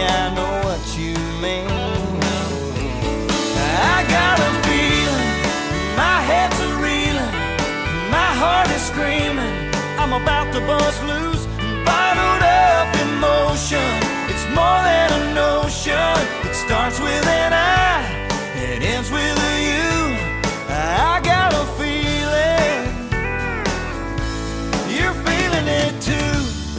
I know what you mean. I got a feeling, my head's a reeling, my heart is screaming, I'm about to bust loose. Bottled up emotion, it's more than a notion. It starts with an I, it ends with a you. I got a feeling, you're feeling it too.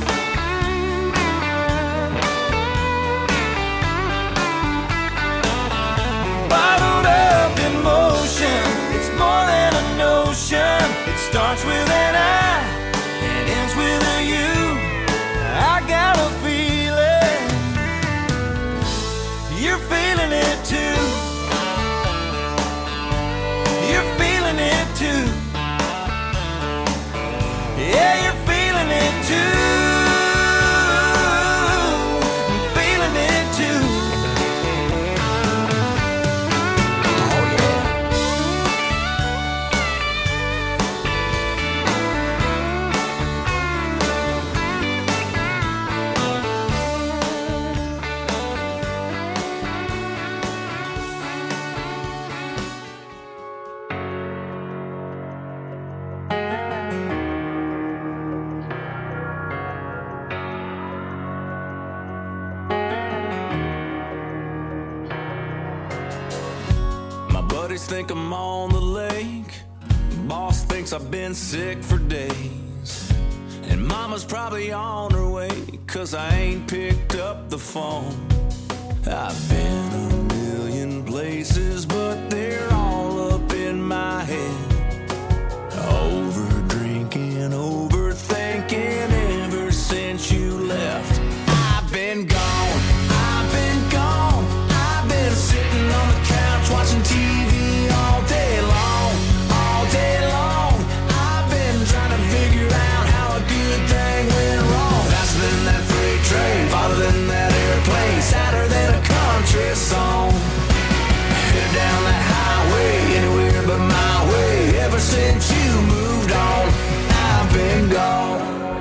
Bottled up emotion, it's more than a notion. It starts with an I, it ends with a you. I got a feeling, you're feeling it too. You're feeling it too. Yeah, you're feeling it too. Feeling it too. Oh yeah. Think I'm on the lake. Boss thinks I've been sick for days. And mama's probably on her way, 'cause I ain't picked up the phone. I've been a million places, but they're all up in my head. Over drinking, overthinking ever since you left. I've been gone, I've been gone. I've been sitting on the couch watching TV all day long, all day long. I've been trying to figure out how a good thing went wrong. Faster than that freight train, farther than that airplane, sadder than a country song. Headed down that highway, anywhere but my way. Ever since you moved on, I've been gone.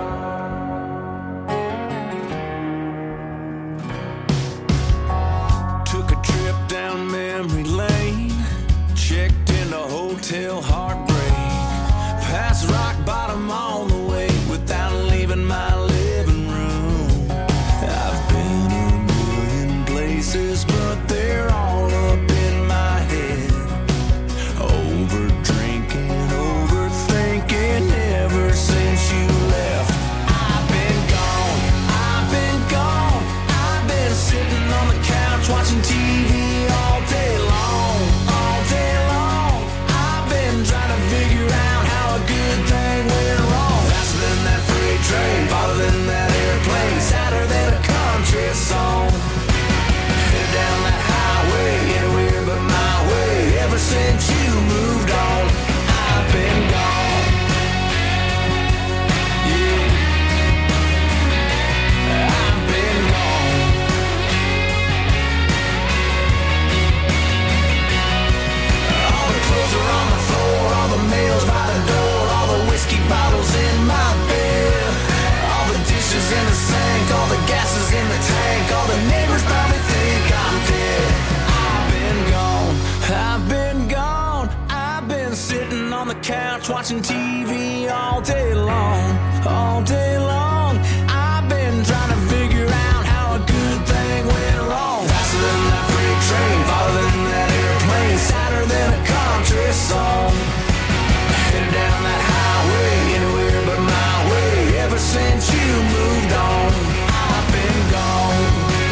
Took a trip down memory lane, checked into hotel heartbreak, past rock bottom on the way without leaving my living room. I've been a million places, but they're all up in my head. Over drinking, overthinking ever since you left. I've been gone, I've been gone. I've been sitting on the couch watching TV all day long, all day long. I've been trying to figure out how a good thing went wrong. Faster than that freight train, farther than that airplane, sadder than a country song. Headed down that highway, anywhere but my way. Ever since you moved on, I've been gone. Yeah, I've been gone. All the clothes are on the floor, all the mail's by the door, all the whiskey bottles in my bed, all the dishes in the sink, all the gases in the tank, all the neighbors probably think I'm dead. I've been gone, I've been gone. I've been sitting on the couch watching TV all day long, all day long. I've been trying to figure out how a good thing went wrong. Faster than that freight train, farther than that airplane, sadder than a country song. Headed down that highway, anywhere but my way. Ever since you moved on, I've been gone.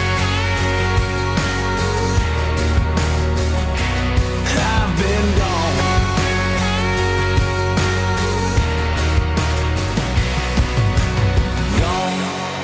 I've been gone. Gone.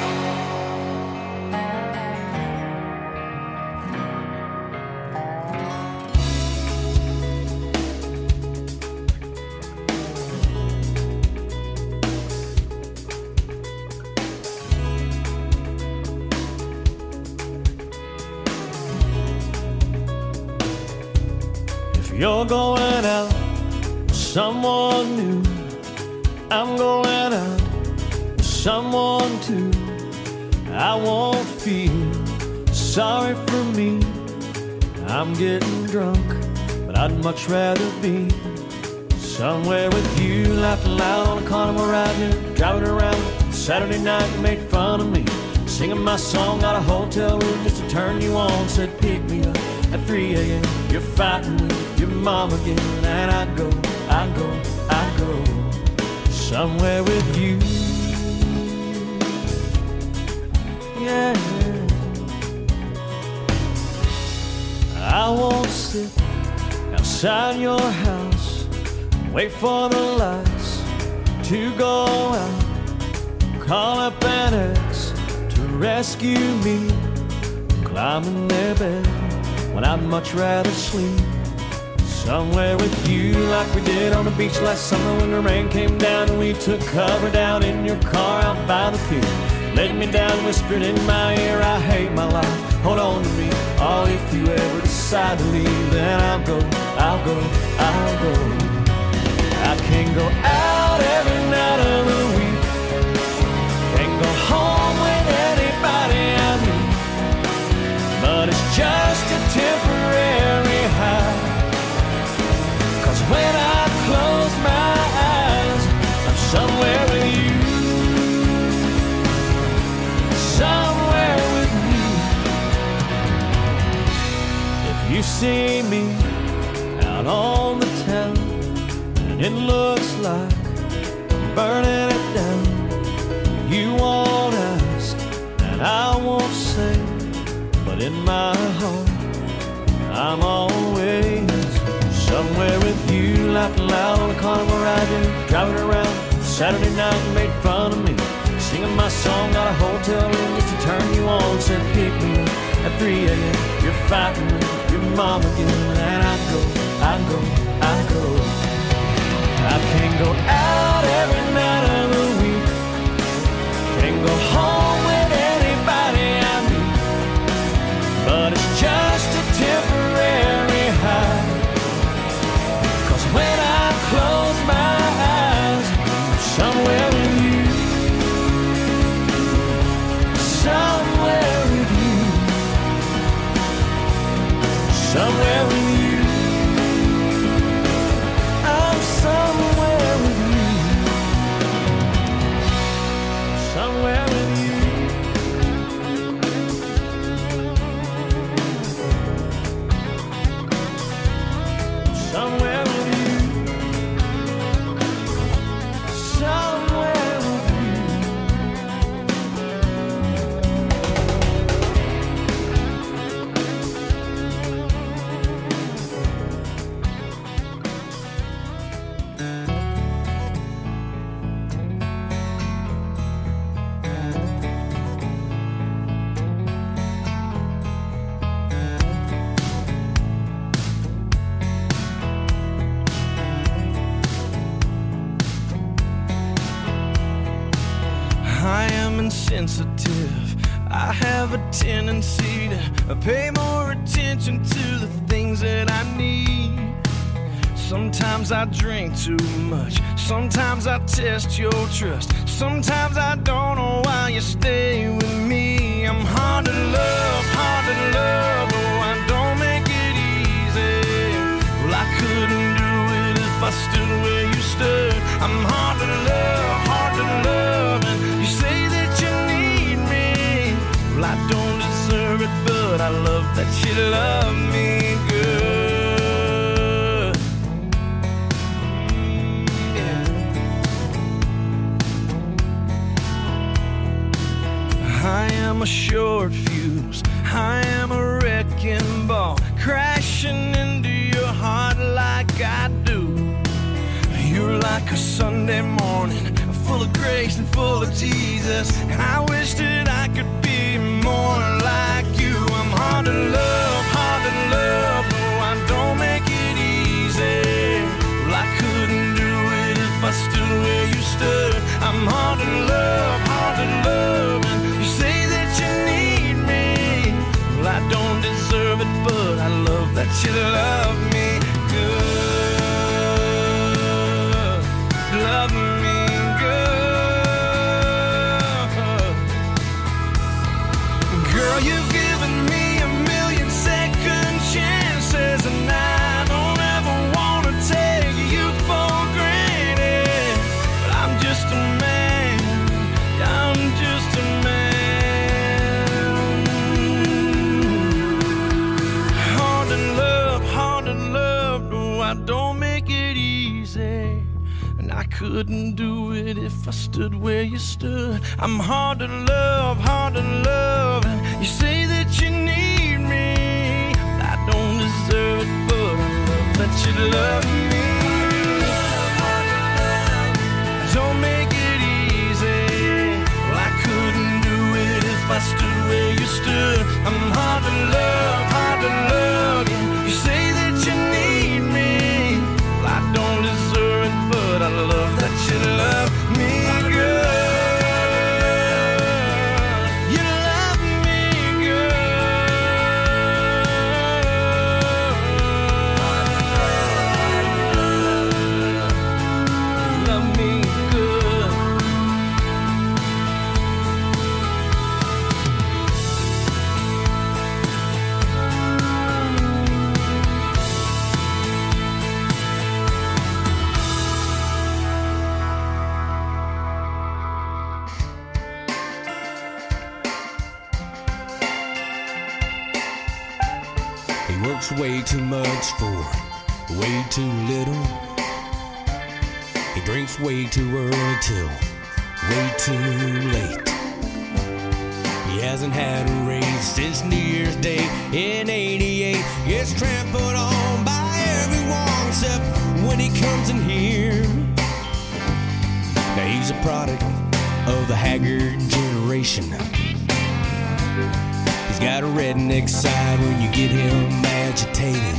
You're going out with someone new. I'm going out with someone too. I won't feel sorry for me, I'm getting drunk, but I'd much rather be somewhere with you, laughing loud on a carnival ride here, driving around Saturday night. You made fun of me, singing my song, got a hotel room just to turn you on. Said pick me up at 3 a.m. You're fighting with your mom again, and I go somewhere with you. Yeah, I won't sit outside your house, wait for the lights to go out, call up an ex to rescue me, climbing their bed when I'd much rather sleep somewhere with you, like we did on the beach last summer when the rain came down and we took cover down in your car out by the pier. Laid me down, whispered in my ear, I hate my life, hold on to me. Oh, if you ever decide to leave, then I'll go. I can't go out every night of the week, can't go home with anybody I meet, but it's just a temporary high, 'cause when I close my eyes, I'm somewhere with you. Somewhere with you. If you see me out on the town and it looks like I'm burning it down, you won't ask and I won't say, but in my heart I'm always somewhere with you, laughing loud on a carnival ride, driving around Saturday night. You made fun of me, singing my song, got a hotel room just to turn you on. Said pick me up at 3 a.m. You're fighting with your mom again, and I go. I can't go out every night of the week, can't go home with anybody I meet, but it's just a temporary high, 'cause when I close my eyes, I'm somewhere with you. Somewhere with you, somewhere with you, I'm somewhere with you, somewhere with you. Somewhere with you, somewhere with you. I am insensitive. I have a tendency to pay more attention to the things that I need. Sometimes I drink too much, sometimes I test your trust, sometimes I don't know why you stay with me. I'm hard to love, oh, I don't make it easy. Well, I couldn't do it if I stood where you stood. I'm hard to love, and you say that you need me. Well, I don't deserve it, but I love that you love me good. I am a short fuse, I am a wrecking ball, crashing into your heart like I do. You're like a Sunday morning, full of grace and full of Jesus. I wish that I could be more like you. I'm hard to love, oh, I don't make it easy. Well, I couldn't do it if I stood where you stood. I'm hard to love, and you say that you need me. Well, I don't deserve it, but I love that you love me good. Love me good. Girl, you've given me couldn't do it if I stood where you stood. I'm hard to love, hard to love. You say that you need me. I don't deserve it, but I love that you love me. Don't make it easy. Well, I couldn't do it if I stood where you stood. I'm hard to love, hard to love. You say that you need me. Well, I don't deserve it, but I love that you love me, girl. You love me, girl. You love me good. He works way too much for way too little. He drinks way too early till way too late. He hasn't had a raise since New Year's Day in '88. Gets trampled on by everyone except when he comes in here. Now he's a product of the haggard generation. He's got a redneck side when you get him agitated.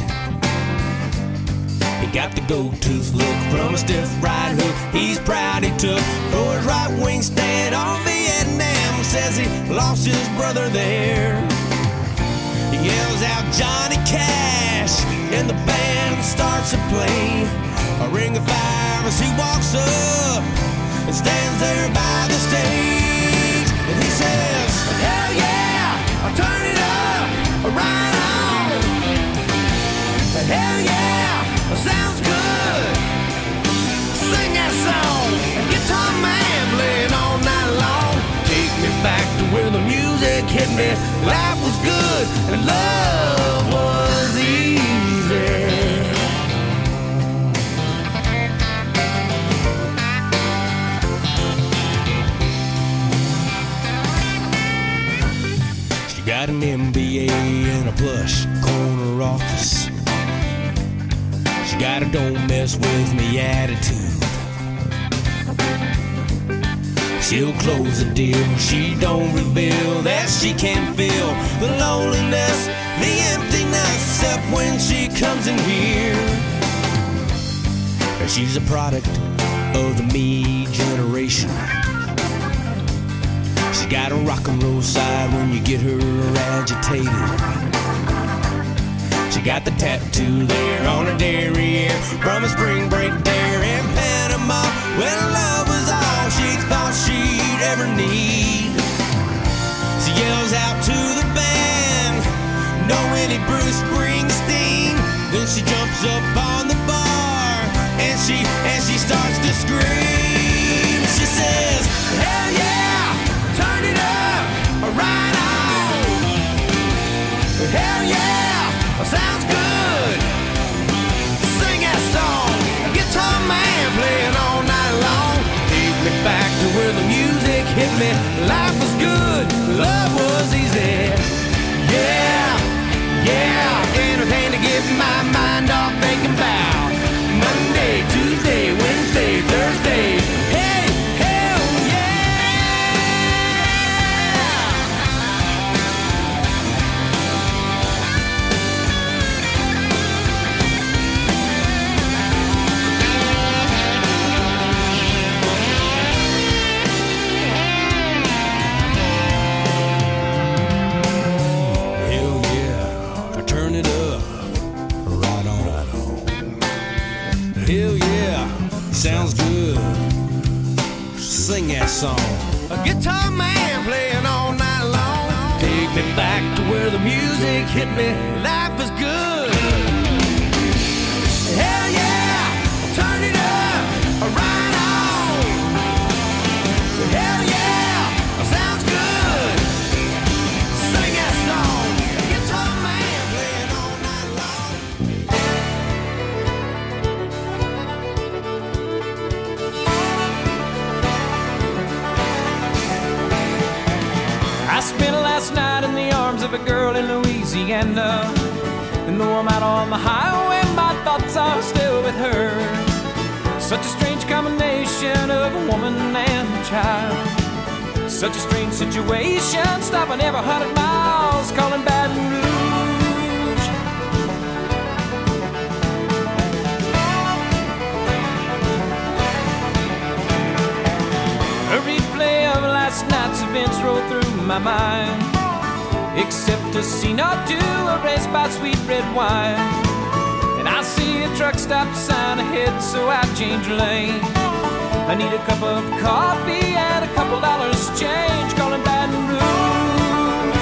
He got the gold-tooth look from a stiff right hook he's proud he took for his right-wing stand on Vietnam. Says he lost his brother there. He yells out Johnny Cash and the band starts to play a ring of fire as he walks up and stands there by the stage. And he says, hell yeah, I'll turn it up, right on. Hell yeah, sounds good. Sing that song, guitar man playing all night long. Take me back to where the music hit me. Life was good and love was easy. She got an MBA and a plush corner office. She got a don't mess with me attitude. She'll close the deal, she don't reveal that she can feel the loneliness, the emptiness, except when she comes in here. She's a product of the me generation. She's got a rock and roll side when you get her agitated. She got the tattoo there on her derriere from a spring break there in Panama when love was all she thought she'd ever need. She yells out to the band, "No any Bruce Springsteen." Then she jumps up on the bar and she starts to scream. She says, hell yeah, turn it up, right on. Hell yeah, sounds good. Sing that song, guitar man playing all night long. Take me back to where the music hit me. Life was good, love was easy. Yeah, yeah, anything to get my mind off thinking about Monday, Tuesday, Wednesday, Thursday. Hey, hell hell yeah, sounds good. Sing that song. A guitar man playing all night long. Take me back to where the music hit me. Life is good. Hell yeah, turn it up, right on. Hell yeah, sounds good. Sing that song. A guitar man playing all night long. Mississippi girl in Louisiana. And though I'm out on the highway, my thoughts are still with her. Such a strange combination of a woman and a child. Such a strange situation, stopping every 100 miles, calling Baton Rouge. A replay of last night's events roll through my mind, except a scene or two erased by sweet red wine. And I see a truck stop sign ahead, so I change lanes. I need a cup of coffee and a couple dollars change, calling Baton Rouge.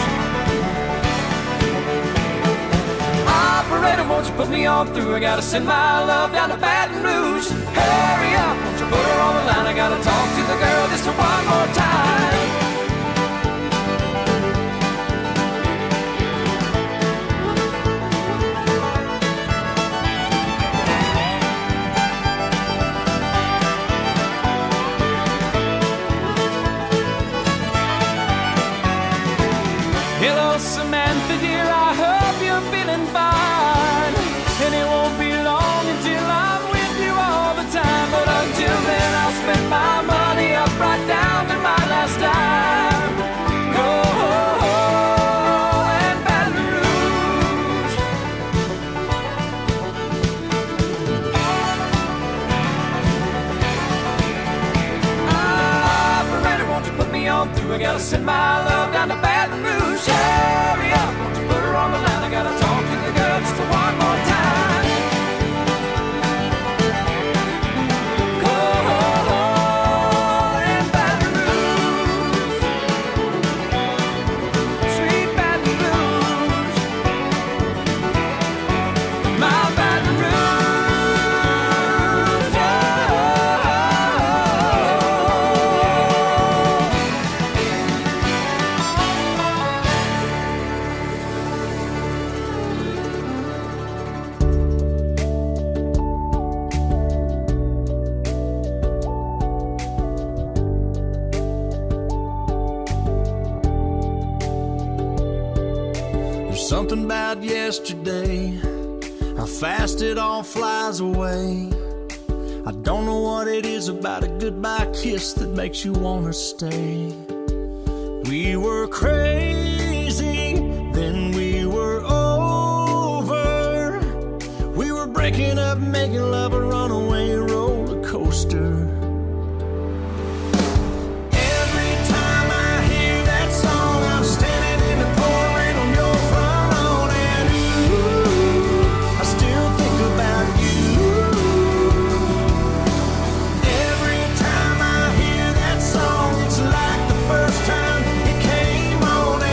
Operator, won't you put me on through? I gotta send my love down to Baton Rouge. Hurry up, won't you put her on the line? I gotta talk to the girl just one more time. Hello, Samantha, dear, I hope you're feeling fine. And it won't be long until I'm with you all the time. But until then, I'll spend my money up right down to my last dime. Go and Baton Rouge. Operator, won't you put me on through? I gotta send my love down to Baton Rouge. Hurry up, won't you put her on the line? I gotta talk to the girl just one more time. Go and Baton Rouge, sweet Baton Rouge, my Baton Rouge. Something about yesterday, how fast it all flies away. I don't know what it is about a goodbye kiss that makes you wanna stay. We were crazy, then we were over. We were breaking up, making love a runaway roller coaster. Time it came on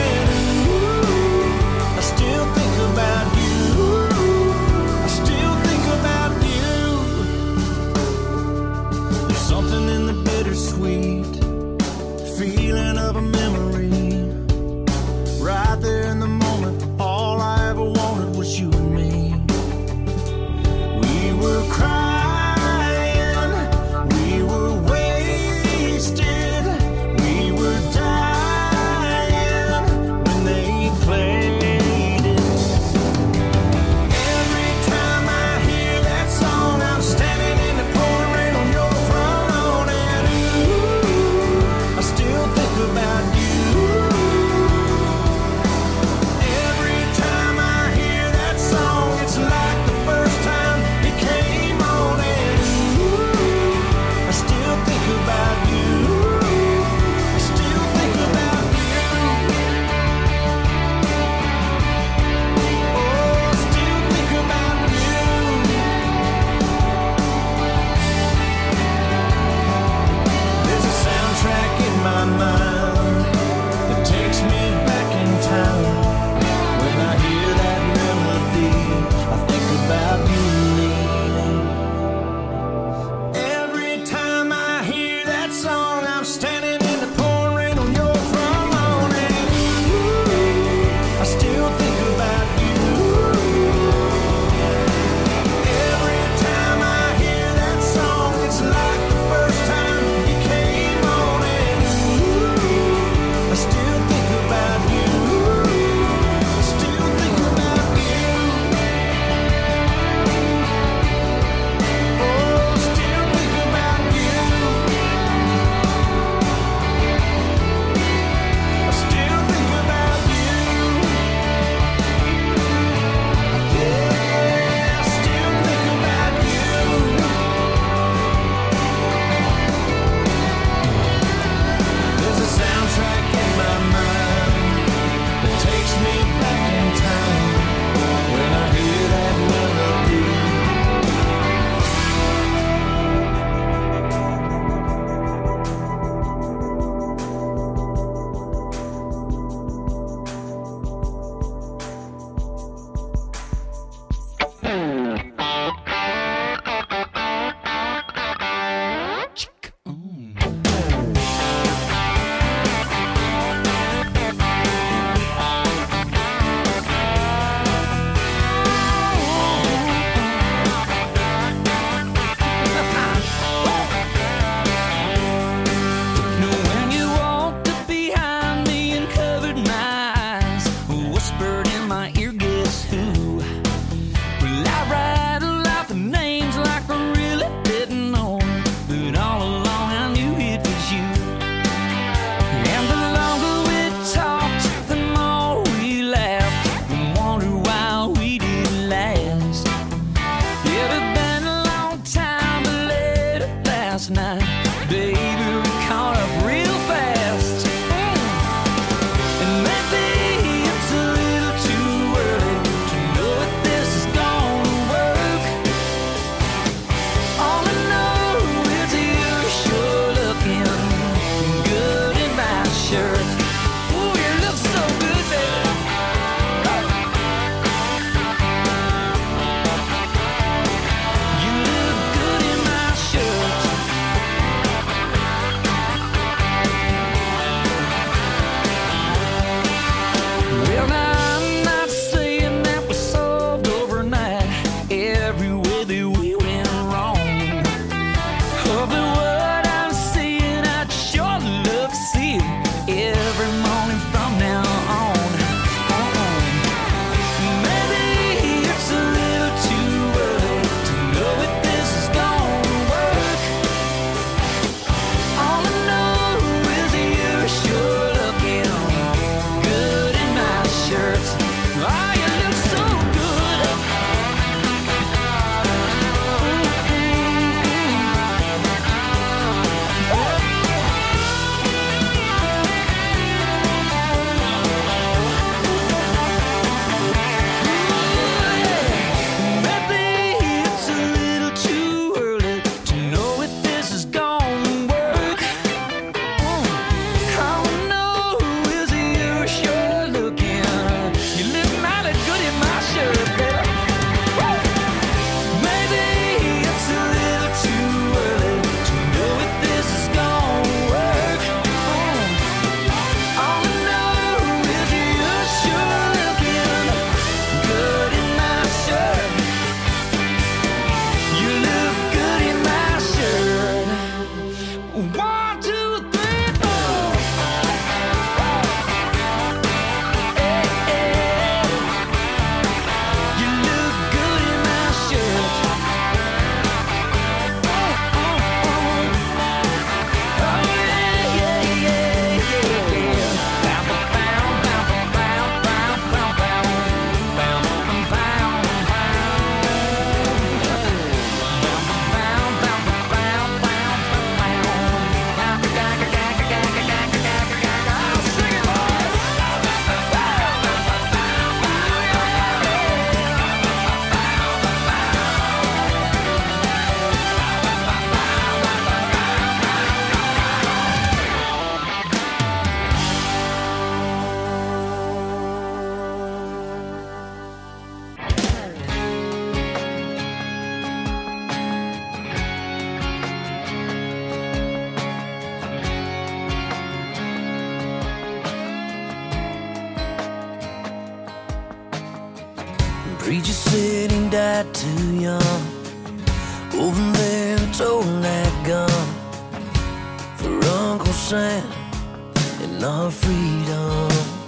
Preacher said he died too young. Over there toting that gun for Uncle Sam and our freedom.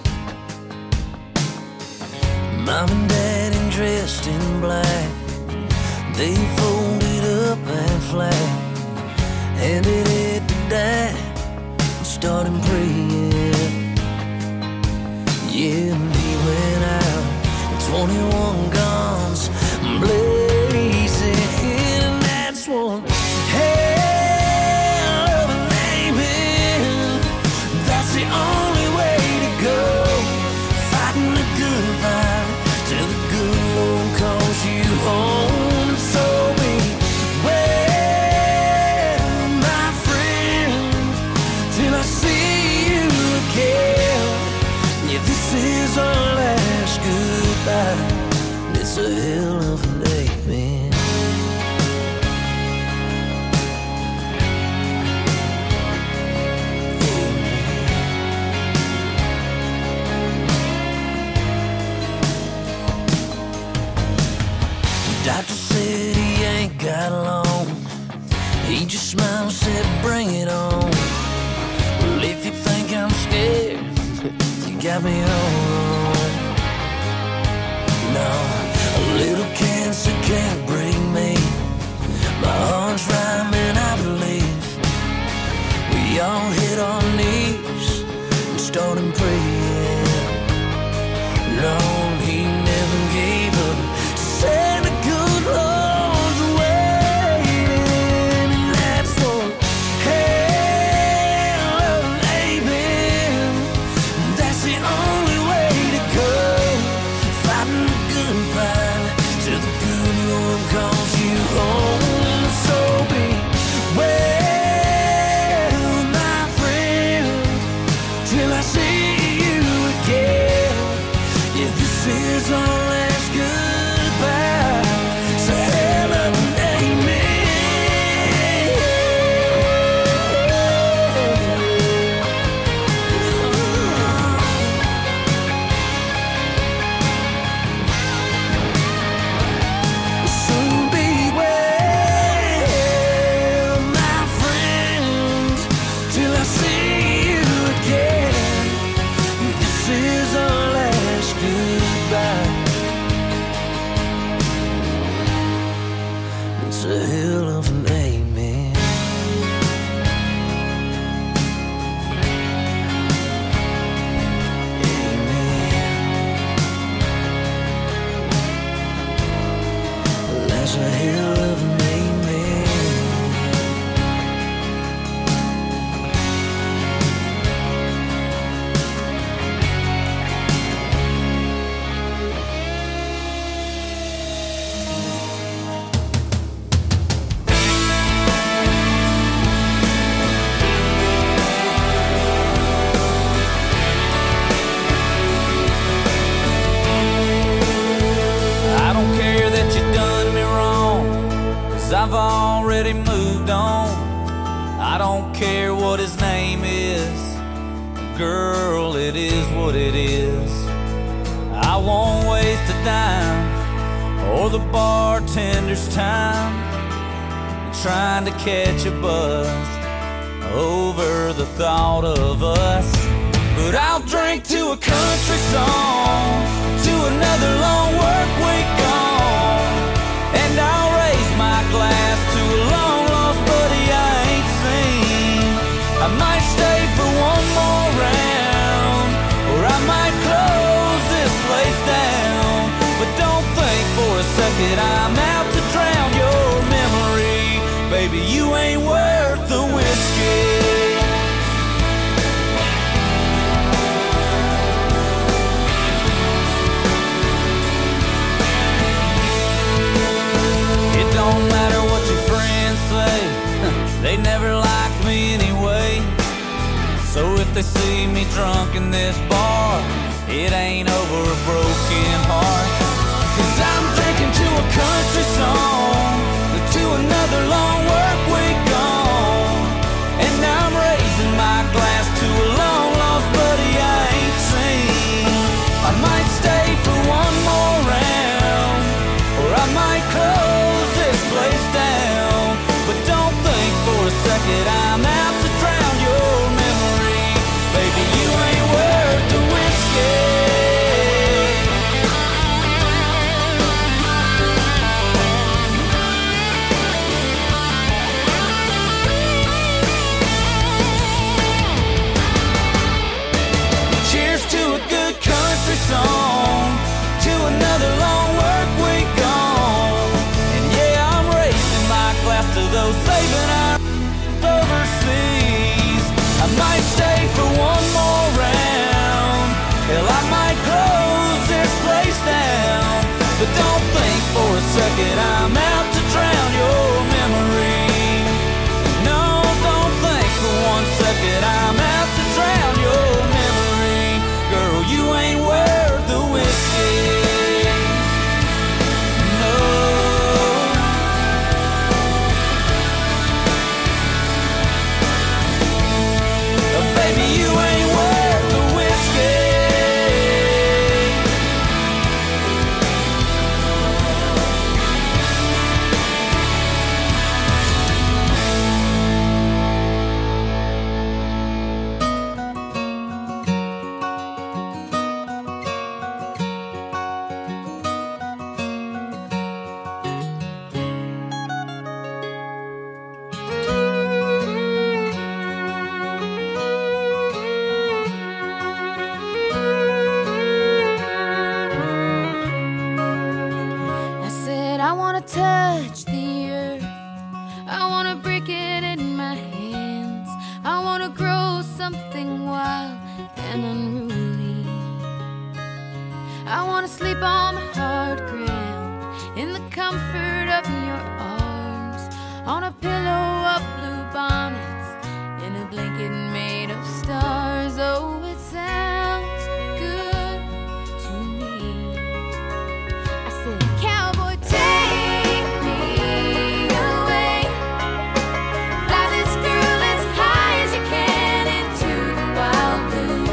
Mom and Daddy dressed in black, they folded up and flat, handed it to Dad and started praying. Yeah, and he went out with 21 guns blazing, and that's one hell of a name. That's the only way to go, fighting the good fight till the good Lord calls you home. So beware, my friend, till I see you again. Yeah, this is our last goodbye. It's a hell of a day, man. Doctor said he ain't got long. He just smiled and said, bring it on. Well, if you think I'm scared, you got me all wrong. No, a little cancer can't break me. My heart's rhyming, I believe. We all hit our knees and started praying. Lord, he never gave up. Said the good Lord's waiting, and that's one hell of an amen. That's the only way to go, fighting the good fight till the good Lord calls you home. So beware, my friend, till I see you again. Yeah, this is our last goodbye. It's a hell of an So beware, my friend, till I see you again. This is our last goodbye. It's a hell of an amen. Amen. That's a hell of an amen. I don't care that you done me wrong, 'cause I've already moved on. I don't care what his name is, girl, it is what it is. I won't waste a dime or the bartender's time trying to catch a buzz over the thought of us. But I'll drink to a country song, to another long work week gone, and I'll raise my glass to a long lost buddy I ain't seen. I might stay for one more round, or I might close this place down. But don't think for a second I'm out to drown your memory. Baby, you ain't worth the whiskey. It don't matter what your friends say, they never liked me anyway. So if they see me drunk in this bar, it ain't over a broken heart. 'Cause I'm drinking to a country song, to another long work week gone, and I'm raising my glass to a long lost buddy I ain't seen. I might stay for one more round, second, I'm out to drown your memory. No, don't think for 1 second I'm out to drown your memory. Girl, you ain't worth the whiskey. No. Baby, you ain't worth the whiskey. I wanna touch the earth, I wanna break it in my hands, I wanna grow something wild and unruly. I wanna sleep on the hard ground, in the comfort of your arms, on a pillow of blue bonnets, in a blanket made of stars. Oh, it sounds good to me. I said, cowboy, take me away, fly this girl as high as you can into the wild blue,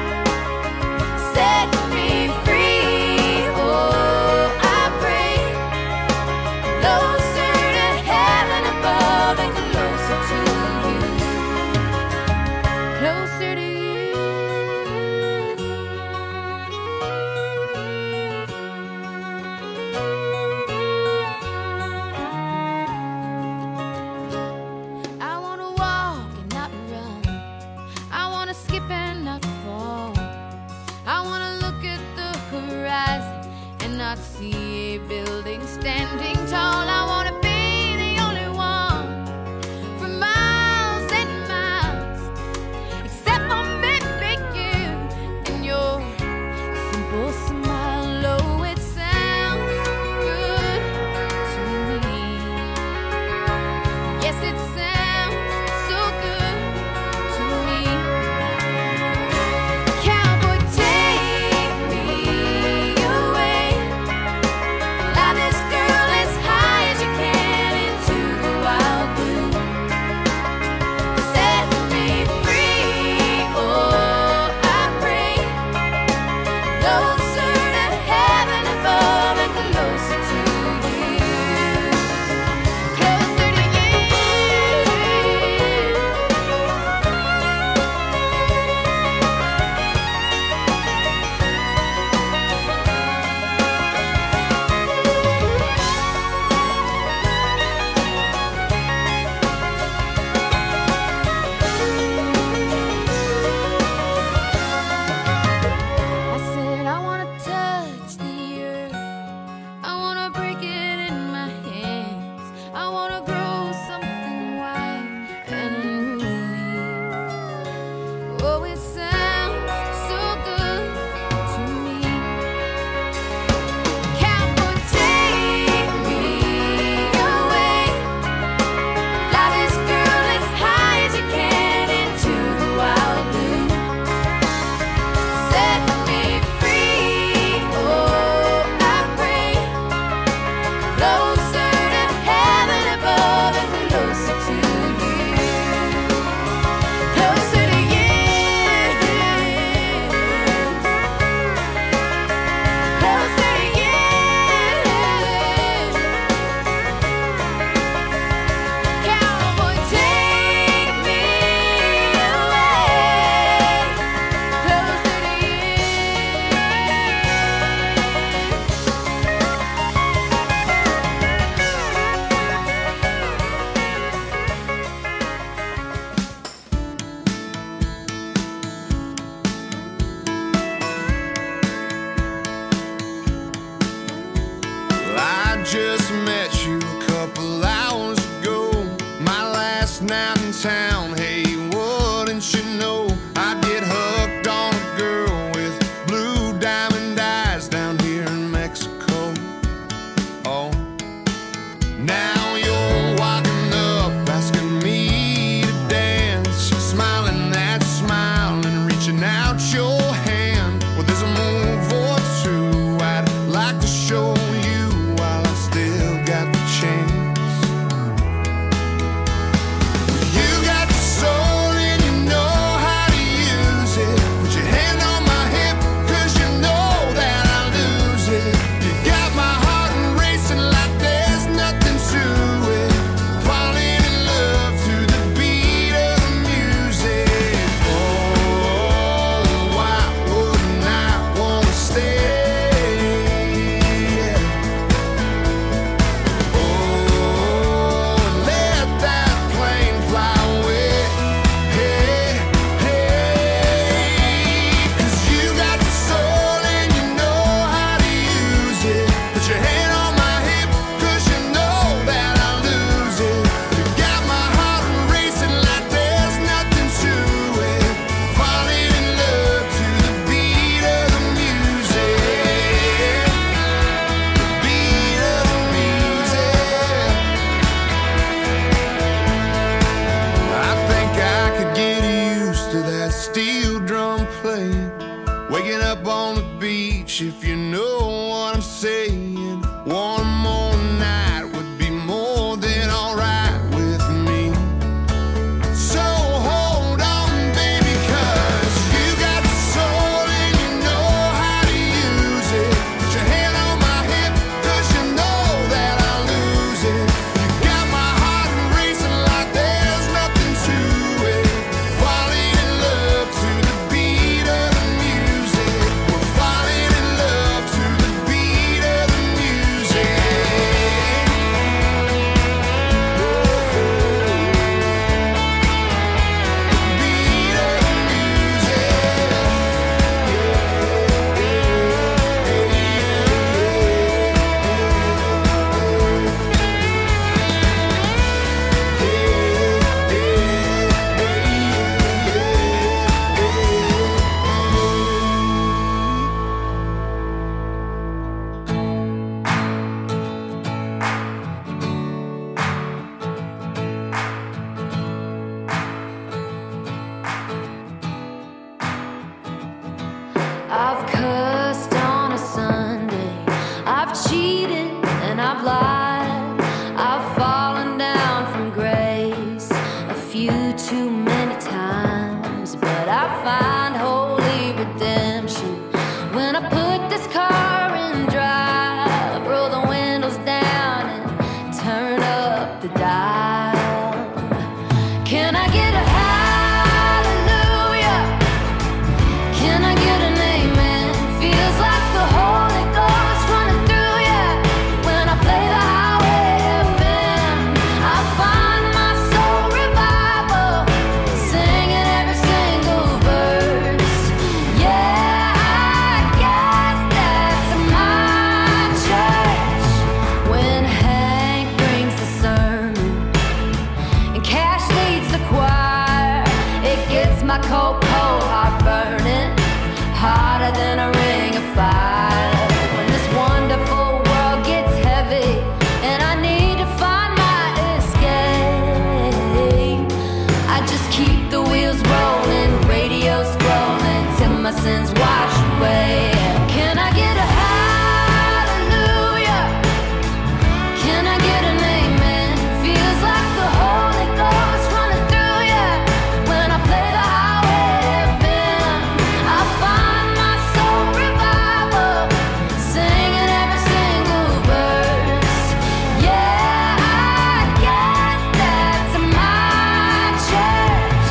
set me free. Oh, I pray, closer to heaven above and closer to you, closer to you. I wanna walk and not run, I wanna skip and not fall, I wanna look at the horizon and not see a building standing tall. I wanna be the only one for miles and miles, except for maybe you and your simple smile. Oh, it sounds good to me. Yes, it sounds so good to me. Cowboy, take me away, fly this girl as high as you can into the wild blue, set me free. Oh, I pray, closer to heaven above and closer to you, closer to you. I said, I wanna touch the earth, I wanna break it in my hands, I wanna grow something wild and unruly. Oh, it sounds so good to me. Cowboy, take me away, fly this girl as high as you can into the wild blue, set me free. Oh, I pray, closer to heaven above and closer to you, closer to you, closer to you. Cowboy, take me away, closer to you. Well, I just met you a couple hours ago, my last night in town. Hey, wouldn't you know I get hooked on a girl with blue diamond eyes down here in Mexico. Oh, and I've lied. I've fallen down from grace a few too many times, but I find holy redemption when I put this car in drive, roll the windows down and turn up the dial. Can I get a hallelujah? Can I get an amen? Feels like the Holy Ghost running through ya when I play the highway FM. I find my soul revival, singing every single verse. Yeah, I guess that's my church. When Hank brings the sermon and Cash leads the choir, it gets my cold heart burning hotter than a ring of fire. When this wonderful world gets heavy and I need to find my escape, I just keep the wheels rolling, radio scrolling till my sins wash away. Can I get a hallelujah? Can I get an amen? Feels like the Holy Ghost running through ya when I play the highway FM. I find my soul revival, singing every single verse. Yeah, I guess that's my church.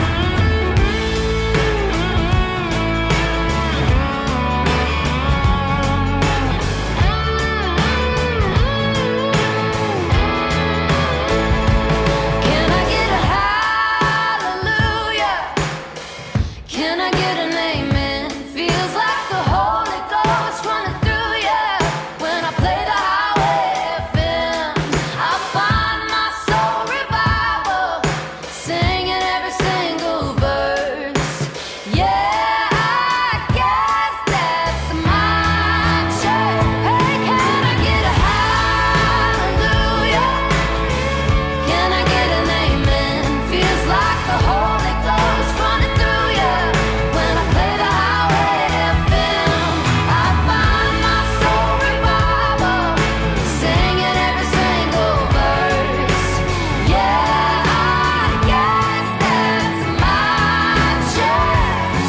Can I get a hallelujah? Can I get an amen? Feels like the Holy Ghost running through ya when I play the highway FM. I find my soul revival, singing every single verse. Yeah, I guess that's my church. Hey, can I get a hallelujah? Can I get an amen? Feels like the Holy Ghost running through ya when I play the highway FM. I find my soul revival, singing every single verse. Yeah, I guess that's my church.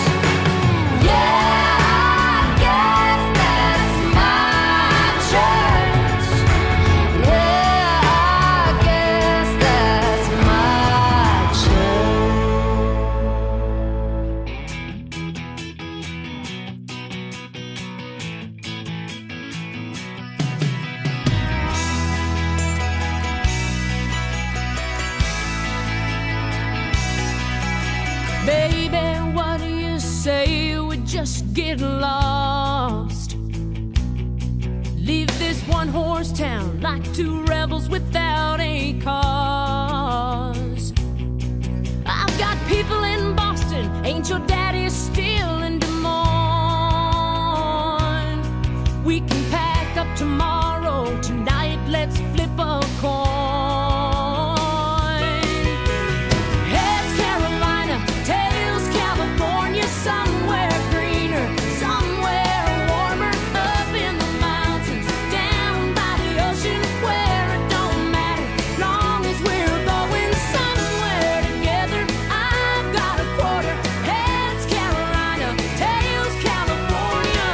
Yeah, I guess that's my church. Yeah, I guess that's my Baby, what do you say we just get lost? Leave this one-horse town like two rebels without a cause. I've got people in Boston, ain't your daddy still in Des Moines? We can pack up tomorrow, tonight let's flip a coin. Heads Carolina, tails California, somewhere greener, somewhere warmer, up in the mountains, down by the ocean, where it don't matter, long as we're going somewhere together. I've got a quarter. Heads Carolina, tails California.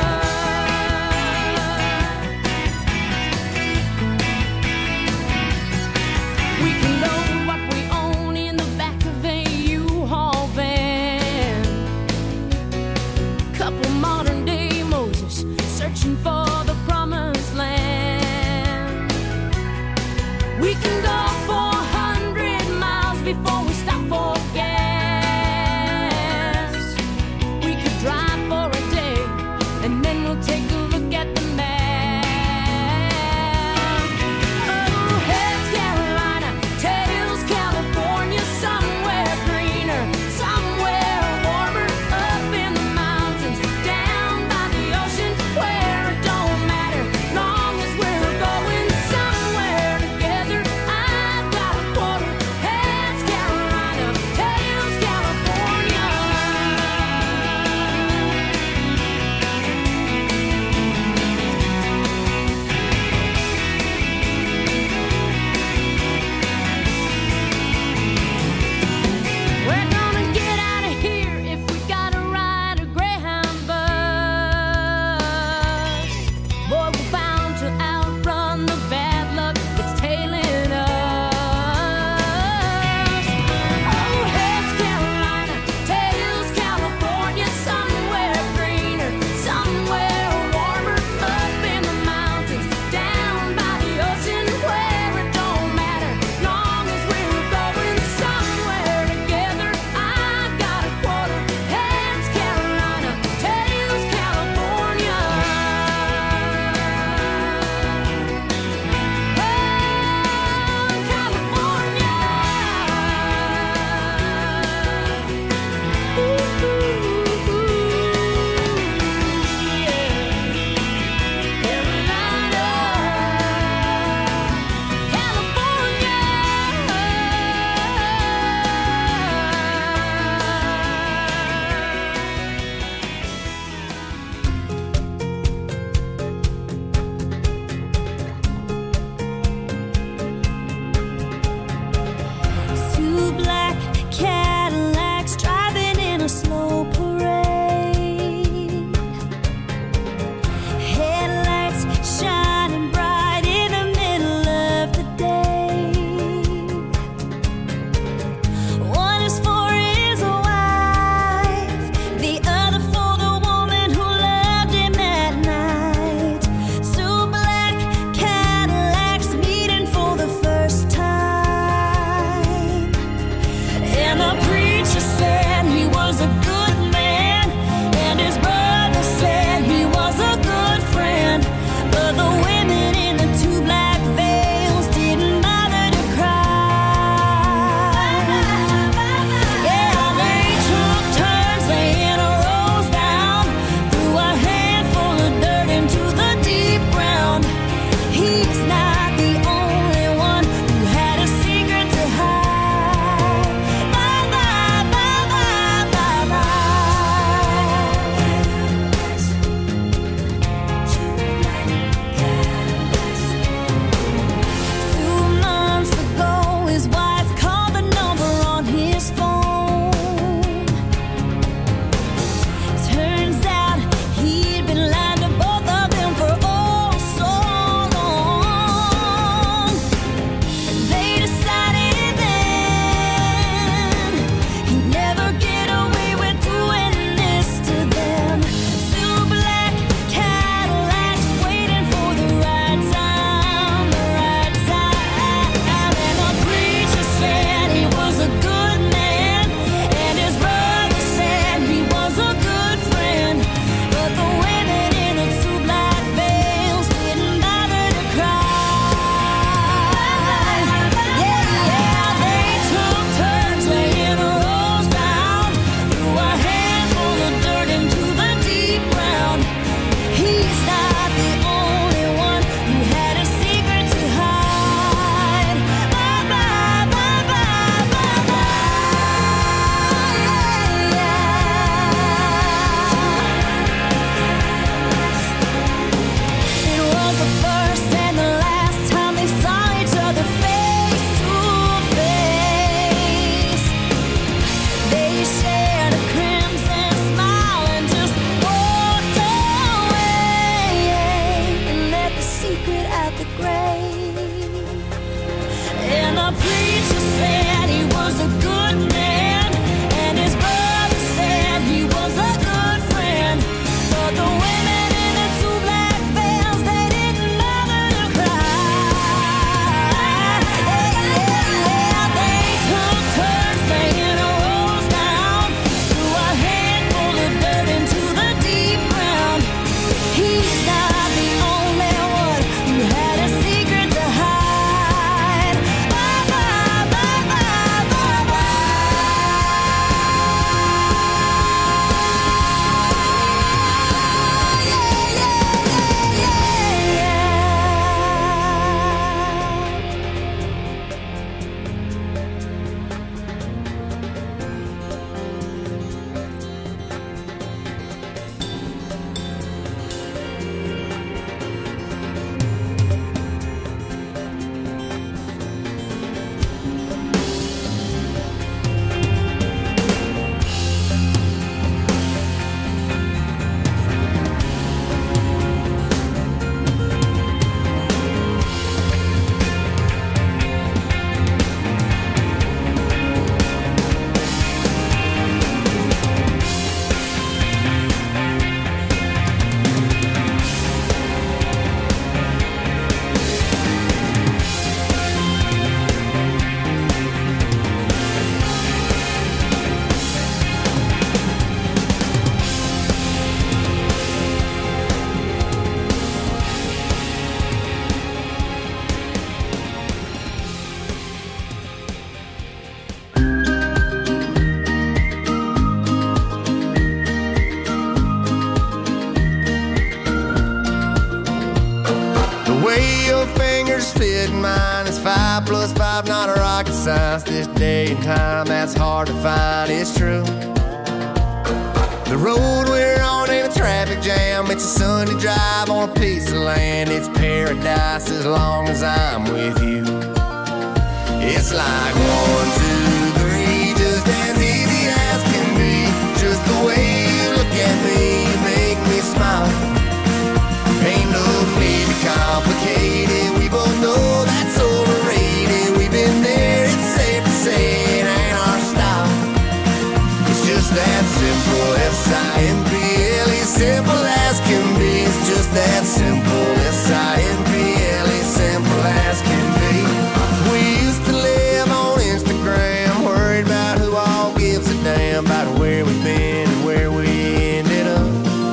way your fingers fit mine is 5 + 5, not a rocket science. This day and time, that's hard to find, it's true. The road we're on ain't a traffic jam. It's a Sunday drive on a piece of land. It's paradise as long as I'm with you. It's like 1, 2, 3, just as easy as can be. Just the way you look at me, you make me smile. Ain't no need to complicate it. We both know that's overrated. We've been there, it's safe to say it ain't our style. It's just that simple, S-I-M-P-L-E, simple as can be. It's just that simple, S-I-M-P-L-E, simple as can be. We used to live on Instagram, worried about who all gives a damn about where we've been and where we ended up.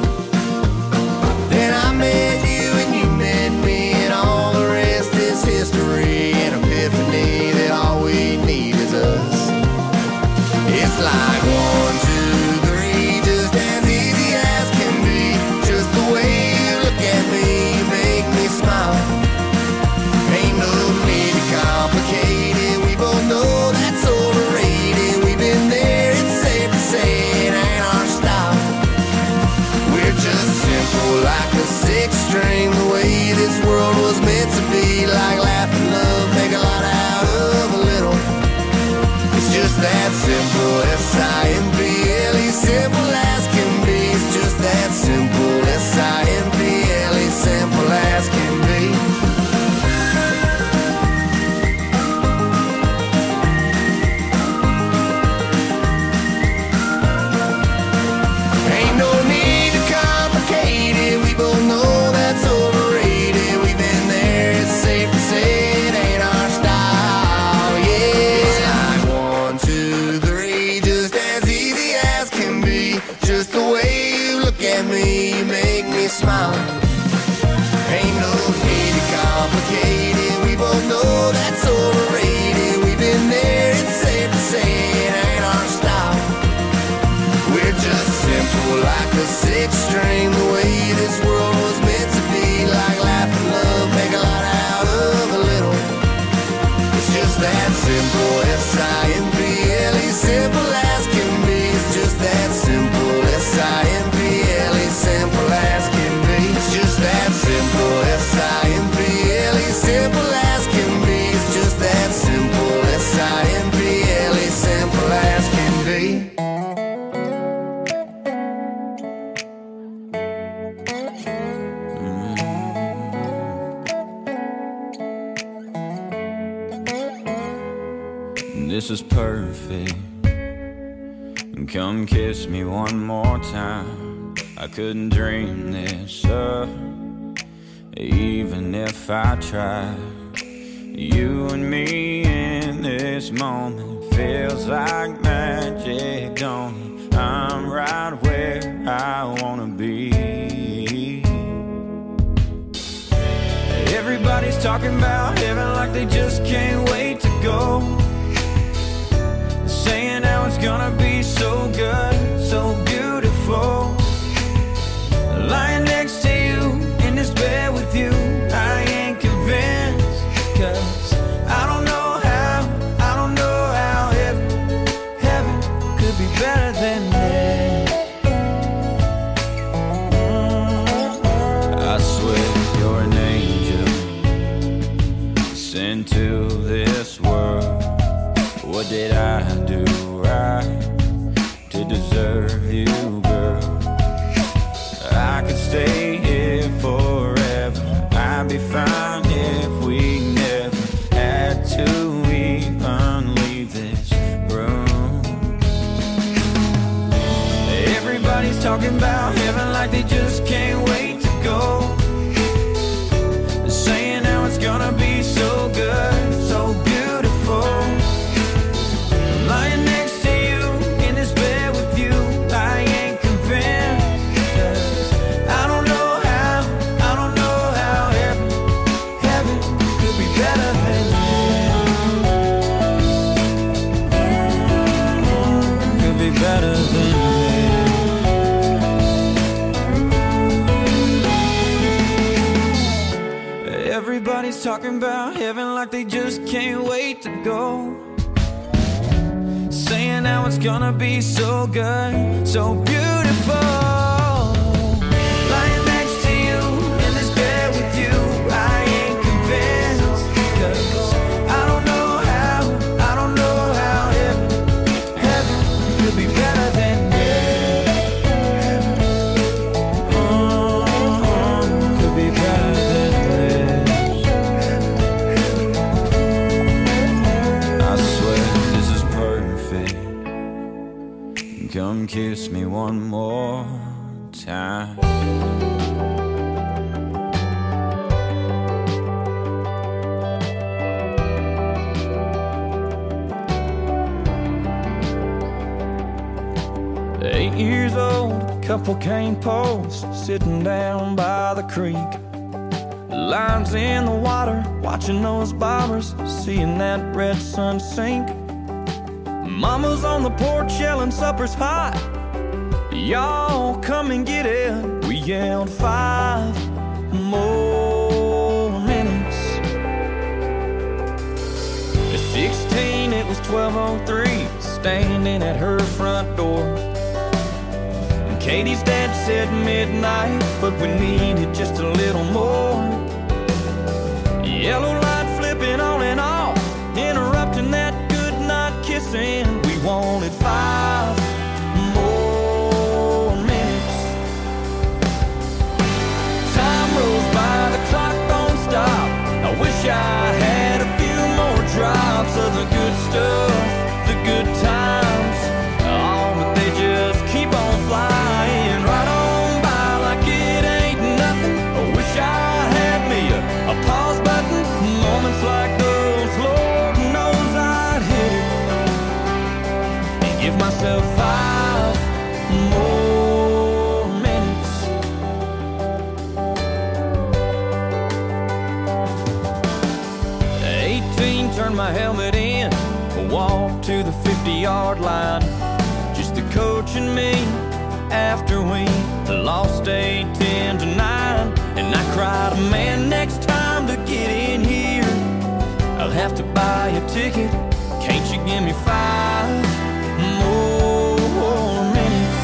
Then I met you and you met me, and all the rest is history. An epiphany that all we need is us. It's like 1, 2, 3, just as easy as can be. Just the way you look at me, you make me smile. Ain't no need to complicate it. We both know that's overrated. We've been there, it's safe to say it ain't our style. We're just simple like a 6th string, the way this world was meant to be. Like laugh and love, make a lot out of a little. It's just that simple, S-I-M-P-L-E, simple as can be. It's just that simple, S-I-M-P-L-E, simple as can be. Ain't no need to complicate it. We both know that's overrated. We've been there, it's safe to say it ain't our style. Yeah, it's like 1, 2, 3, just as easy as can be. Just the way you look at me, you make me smile. Ain't no need to complicate it. We both know that's overrated. We've been there, it's safe to say it ain't our style. We're just simple like a 6th string, the way this world was meant to be. Like laugh and love, make a lot out of a little. It's just that simple, S-I-M-P-L-E, simple as can be. It's just that simple, S-I-M-P-L-E, simple as can be. It's just that simple, S-I-M-P-L-E, simple as can be. It's just that simple, S-I-M-P-L-E, simple as can be. This is perfect. Come kiss me one more time. I couldn't dream this up, even if I tried. You and me in this moment feels like magic, don't it? I'm right where I wanna be. Everybody's talking about heaven like they just can't wait to go. Saying how it's gonna be so good, so beautiful. Lying next to you in this bed with you, I ain't convinced. 'Cause I don't know how heaven could be better than this. I swear you're an angel sent to this world. What did I do right to deserve you, girl? I could stay here forever. I'd be fine if we never had to even leave this room. Everybody's talking about heaven like they just can't wait to go. They're saying how it's gonna be so good, so beautiful. Lying next to you in this bed with you, I ain't convinced. 'Cause I don't know how heaven could be better than this. Could be better than this. Everybody's talking about heaven like they just can't wait to go. Saying how it's gonna be so good, so beautiful. Lying next to you in this bed with you, I ain't convinced. 'Cause I don't know how heaven could be better than this. Could be better than this. I swear this is perfect. Come kiss me one more time. Eight years old, couple cane posts sitting down by the creek. Lines in the water, watching those bobbers, seeing that red sun sink. Mama's on the porch yelling supper's hot. Y'all come and get it. We yelled 5 more minutes. At 16 it was 12:03, standing at her front door. And Katie's dad said midnight, but we needed just a little more. Yellow light flipping on and off, interrupting that goodnight kissing. We wanted 5 more minutes. Time rolls by, the clock don't stop. I wish I had a few more drops of the good stuff, the good times. Oh, but they just keep on flying right on by like it ain't nothing. I wish I had me a pause button. Moments like those, Lord knows I'd hit it and give myself 5 more minutes. 18, turned my helmet in, walked to the 50-yard line. Just the coach and me after we lost 8-10 to 9. And I cried, man, next time to get in here, I'll have to buy a ticket. Can't you give me 5 more minutes?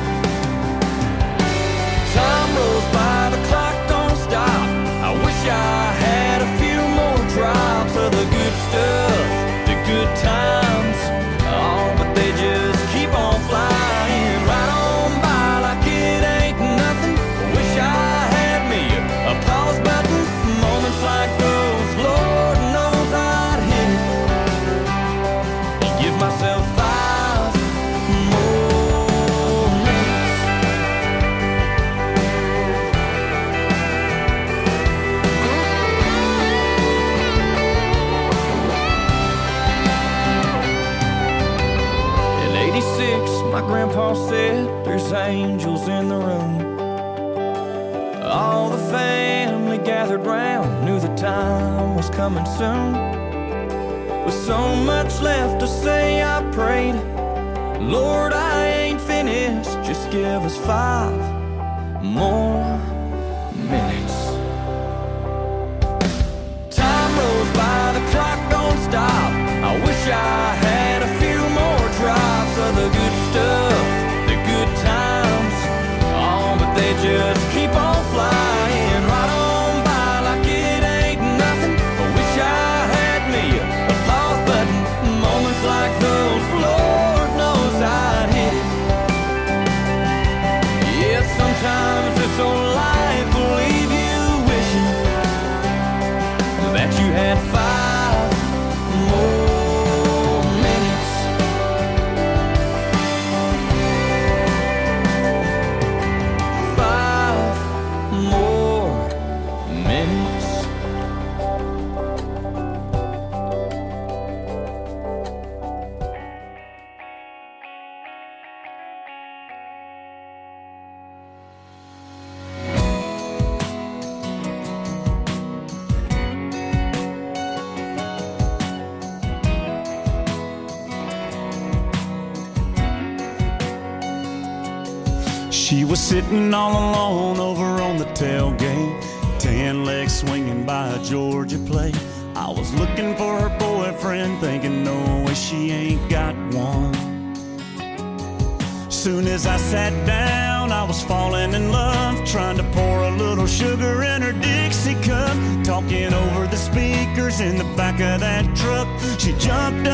Time rolls by, the clock don't stop. I wish I had a few more drops of the good stuff, the good times. Oh, but they just keep on flying right on by like it ain't nothing. I wish I had me a pause button. Moments like those, Lord knows I'd hit it and give myself 5 more minutes. In '86, my grandpa said there's angels in the room. All the family gathered round, knew the time was coming soon. With so much left to say, I prayed, Lord, I ain't finished, just give us 5 more minutes. Time rolls by, the clock don't stop. I wish I had a few more drops of the good stuff, the good times. Oh, but they just keep on flying right on by like it ain't nothing. I wish I had me a pause button. Moments like those, Lord knows I'd hit it. Yeah, sometimes this old life will leave you wishing that you had 5 more minutes. 5 more minutes. She was sitting all alone over on the tailgate, Tan legs swinging by a Georgia plate. I was looking for her boyfriend, thinking no way she ain't got one. Soon as I sat down, I was falling in love, trying to pour a little sugar in her Dixie cup, talking over the speakers in the back of that truck. She jumped up